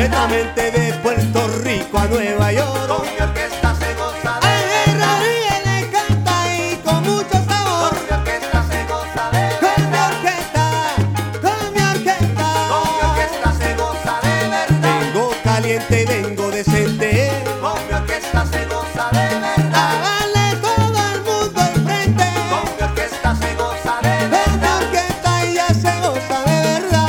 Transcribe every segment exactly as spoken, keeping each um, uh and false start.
completamente de Puerto Rico a Nueva York. Con mi orquesta se goza de Ay, verdad. Rodríguez le canta y con mucho sabor. Con mi orquesta se goza de Con mi verdad. orquesta, con mi orquesta. Con mi orquesta se goza de verdad. Vengo caliente y vengo decente. Con mi orquesta se goza de verdad. Háganle todo el mundo al frente. Con mi orquesta se goza de Con mi verdad. orquesta y ya se goza de verdad.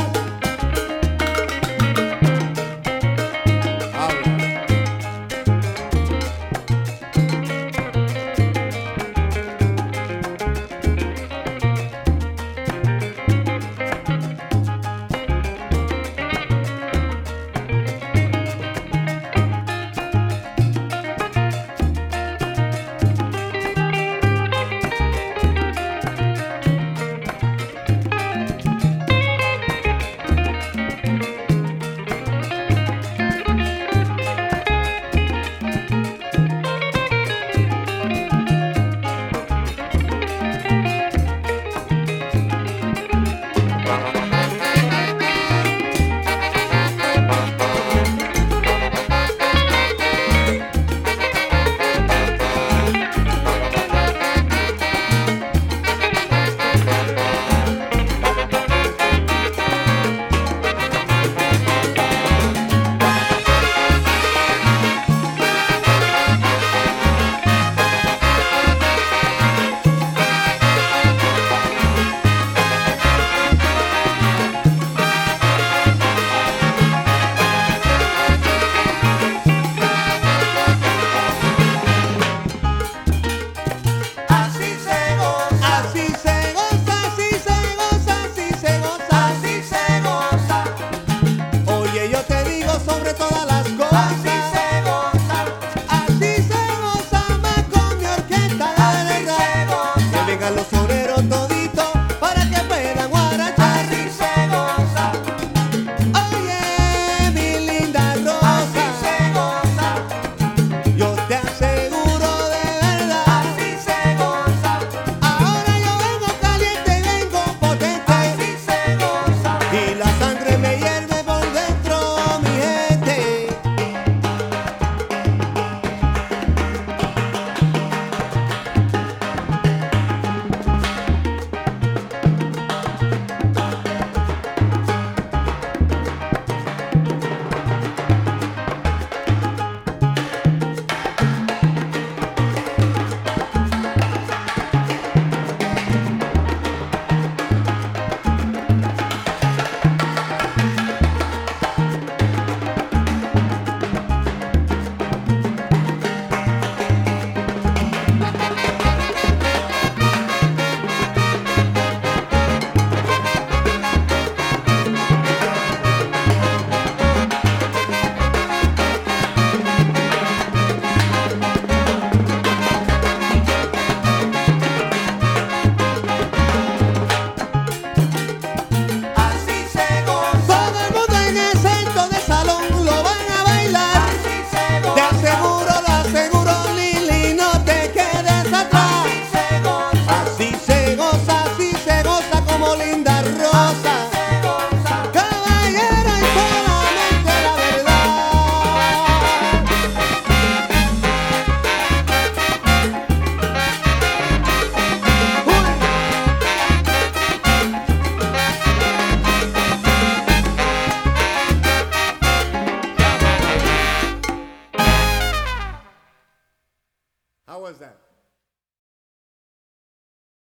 Así se goza. Así se goza, así se goza, así se goza. Así se goza. Oye, yo te digo sobre todo